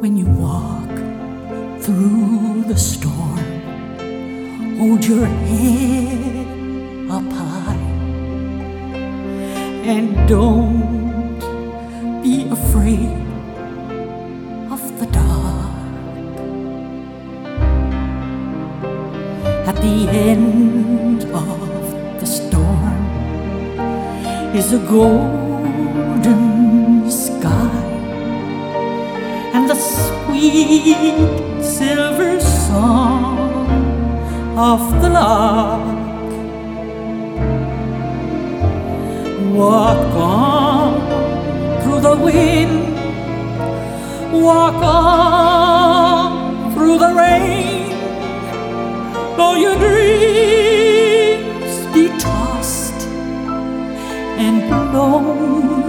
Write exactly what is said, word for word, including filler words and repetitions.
when you walk through the storm, hold your head up high and don't be afraid of the dark. At the end of the storm is a golden sky and the sweet silver song of the lark. Walk on through the wind, walk on through the rain, though your dreams be tossed and blown